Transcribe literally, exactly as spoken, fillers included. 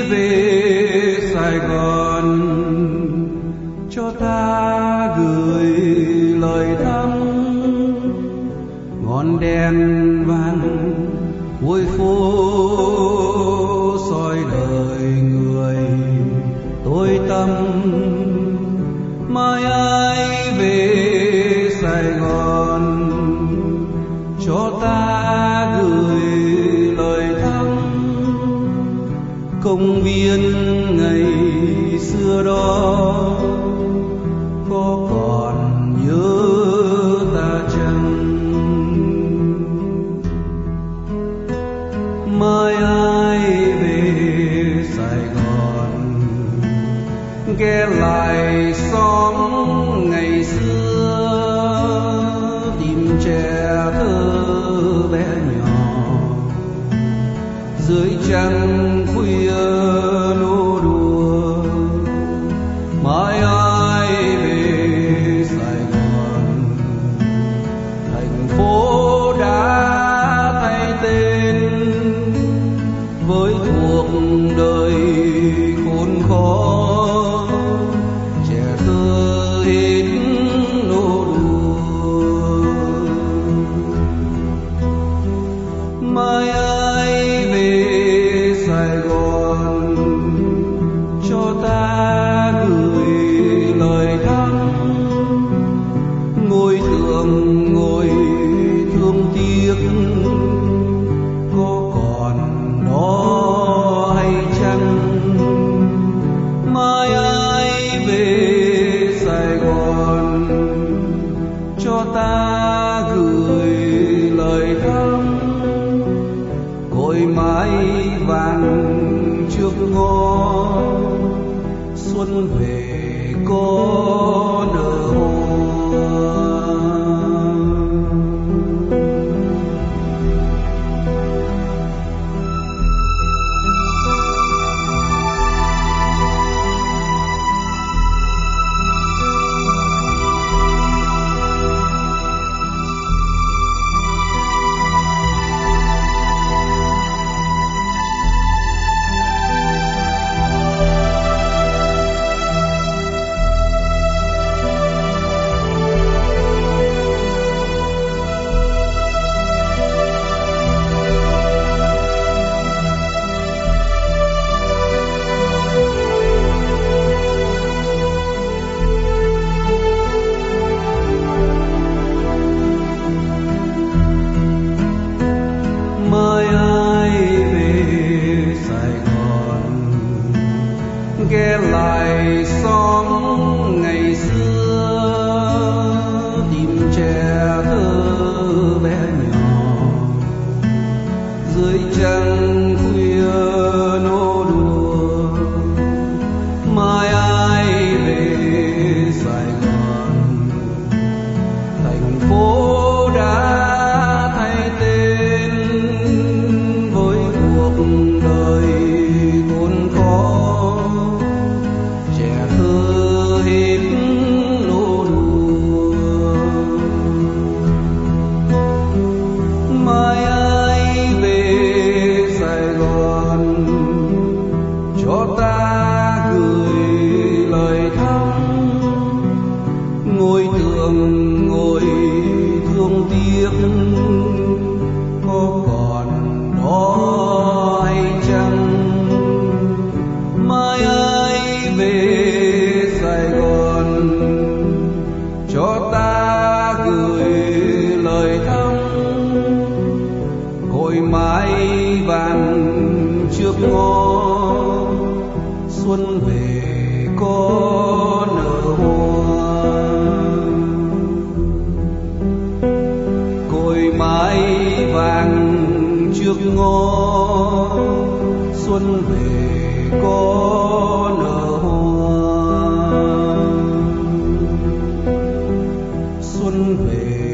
về Sài Gòn, cho ta gửi lời thăm. Ngọn đèn vàng cuối phố soi đời người tối tăm. Mai ai về Sài Gòn, cho ta gửi lời thăm. Công viên ngày xưa đó có còn nhớ ta chăng? Mai ai về Sài Gòn, ghé lại xóm ngày xưa, tìm trẻ thơ bé nhỏ dưới trăng khuya nô đùa. Mai ai về Sài Gòn, thành phố đã thay tên với cuộc đời khốn khó. Trẻ thơ hết nô đùa. Mai ai về Sài Gòn, cho ta gửi lời thăm. Ngồi tưởng ngồi thương tiếc, có còn đó hay chăng? Mai ai về Sài Gòn, cho ta gửi lời thăm. Cội mái vàng trước ngõ, xuân về có nở hoa. Mai ai về Sài Gòn, ghé lại xóm ngày xưa, tìm trẻ thơ bé nhỏ dưới trăng khuya nô đùa. Mai ai về Sài Gòn, thành phố đã thay tên với cuộc đời khốn khó. Trẻ thơ hết nô đùa. Mai ai về Sài Gòn, cho ta gửi lời thăm. Ngồi tưởng ngồi thương tiếc, có còn đó hay chăng? Mai ai về Sài Gòn, cho ta gửi lời thăm. Cội mái vàng trước ngõ, xuân về có nở hoa. Cội mái vàng trước ngõ, xuân về có nở hoa. Xuân về